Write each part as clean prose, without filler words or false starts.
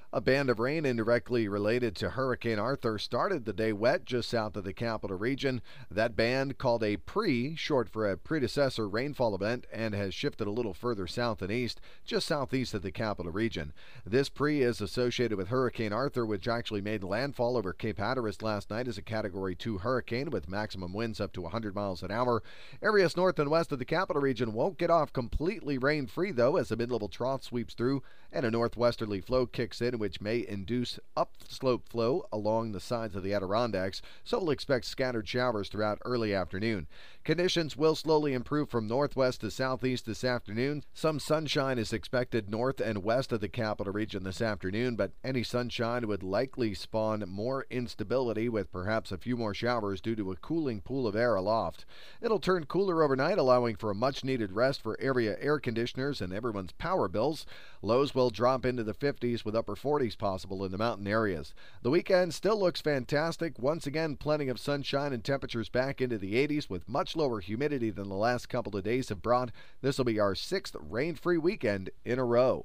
A band of rain indirectly related to Hurricane Arthur started the day wet just south of the capital region. That band, called a short for a predecessor rainfall event, and has shifted a little further south and east, just southeast of the capital region. This is associated with Hurricane Arthur, which actually made landfall over Cape Hatteras last night as a Category 2 hurricane with maximum winds up to 100 miles an hour. Areas north and west of the capital region won't get off completely rain-free, though, as a mid-level trough sweeps through and a northwesterly flow kicks in, which may induce upslope flow along the sides of the Adirondacks, so we'll expect scattered showers throughout early afternoon. Conditions will slowly improve from northwest to southeast this afternoon. Some sunshine is expected north and west of the capital region this afternoon, but any sunshine would likely spawn more instability with perhaps a few more showers due to a cooling pool of air aloft. It'll turn cooler overnight, allowing for a much-needed rest for area air conditioners and everyone's power bills. Lows will drop into the 50s with upper 40s possible in the mountain areas. The weekend still looks fantastic. Once again, plenty of sunshine and temperatures back into the 80s with much lower humidity than the last couple of days have brought. This will be our 6th rain-free weekend in a row.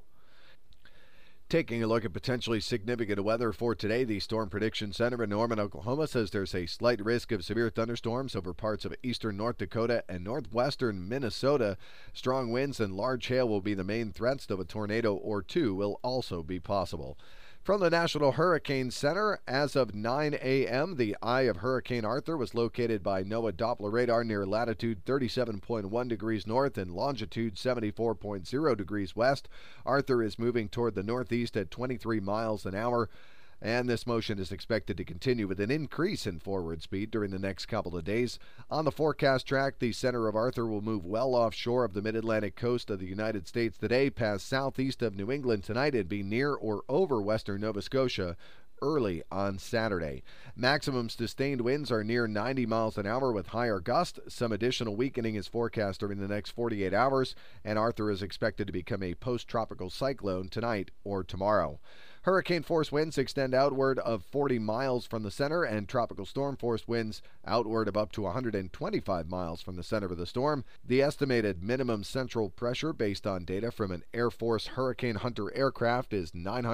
Taking a look at potentially significant weather for today, the Storm Prediction Center in Norman, Oklahoma says there's a slight risk of severe thunderstorms over parts of eastern North Dakota and northwestern Minnesota. Strong winds and large hail will be the main threats, though a tornado or two will also be possible. From the National Hurricane Center, as of 9 a.m., the eye of Hurricane Arthur was located by NOAA Doppler radar near latitude 37.1 degrees north and longitude 74.0 degrees west. Arthur is moving toward the northeast at 23 miles an hour, and this motion is expected to continue with an increase in forward speed during the next couple of days. On the forecast track, the center of Arthur will move well offshore of the mid-Atlantic coast of the United States today, pass southeast of New England tonight, and be near or over western Nova Scotia early on Saturday. Maximum sustained winds are near 90 miles an hour with higher gusts. Some additional weakening is forecast during the next 48 hours, and Arthur is expected to become a post-tropical cyclone tonight or tomorrow. Hurricane force winds extend outward of 40 miles from the center, and tropical storm force winds outward of up to 125 miles from the center of the storm. The estimated minimum central pressure based on data from an Air Force Hurricane Hunter aircraft is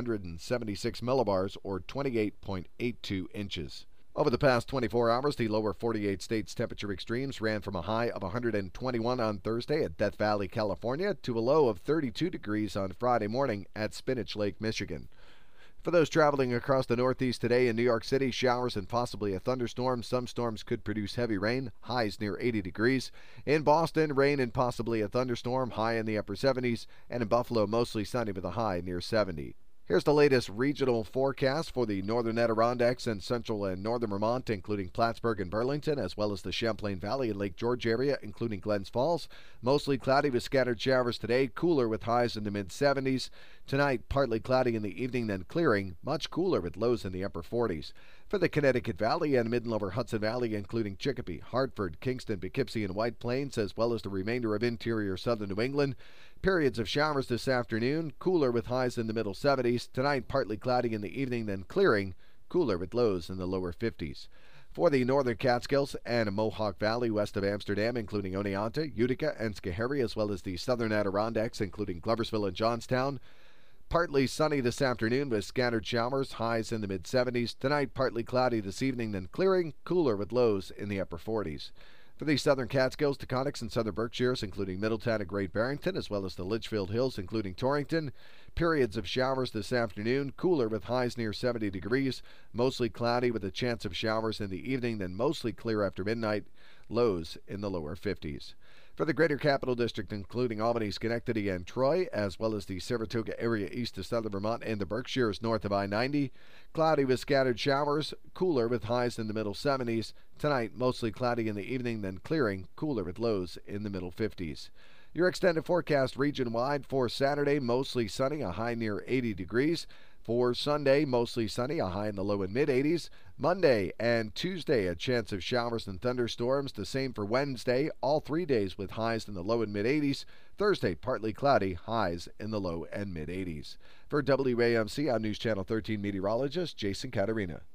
976 millibars or 28.82 inches. Over the past 24 hours, the lower 48 states' temperature extremes ran from a high of 121 on Thursday at Death Valley, California, to a low of 32 degrees on Friday morning at Spinach Lake, Michigan. For those traveling across the Northeast today, in New York City, showers and possibly a thunderstorm. Some storms could produce heavy rain, highs near 80 degrees. In Boston, rain and possibly a thunderstorm, high in the upper 70s. And in Buffalo, mostly sunny with a high near 70. Here's the latest regional forecast for the northern Adirondacks and central and northern Vermont, including Plattsburgh and Burlington, as well as the Champlain Valley and Lake George area, including Glens Falls. Mostly cloudy with scattered showers today, cooler with highs in the mid-70s. Tonight, partly cloudy in the evening, then clearing, much cooler with lows in the upper 40s. For the Connecticut Valley and mid and lower Hudson Valley, including Chicopee, Hartford, Kingston, Poughkeepsie, and White Plains, as well as the remainder of interior southern New England. Periods of showers this afternoon, cooler with highs in the middle 70s. Tonight, partly cloudy in the evening, then clearing, cooler with lows in the lower 50s. For the northern Catskills and Mohawk Valley west of Amsterdam, including Oneonta, Utica, and Schoharie, as well as the southern Adirondacks, including Gloversville and Johnstown. Partly sunny this afternoon with scattered showers, highs in the mid-70s. Tonight, partly cloudy this evening, then clearing, cooler with lows in the upper 40s. For the southern Catskills, Taconics, and southern Berkshires, including Middletown and Great Barrington, as well as the Litchfield Hills, including Torrington. Periods of showers this afternoon, cooler with highs near 70 degrees. Mostly cloudy with a chance of showers in the evening, then mostly clear after midnight. Lows in the lower 50s. For the Greater Capital District, including Albany, Schenectady, and Troy, as well as the Saratoga area east of southern Vermont and the Berkshires north of I-90. Cloudy with scattered showers, cooler with highs in the middle 70s. Tonight, mostly cloudy in the evening, then clearing, cooler with lows in the middle 50s. Your extended forecast region-wide for Saturday, mostly sunny, a high near 80 degrees. For Sunday, mostly sunny, a high in the low and mid-80s. Monday and Tuesday, a chance of showers and thunderstorms. The same for Wednesday, all 3 days with highs in the low and mid-80s. Thursday, partly cloudy, highs in the low and mid-80s. For WAMC, I'm News Channel 13 meteorologist Jason Caterina.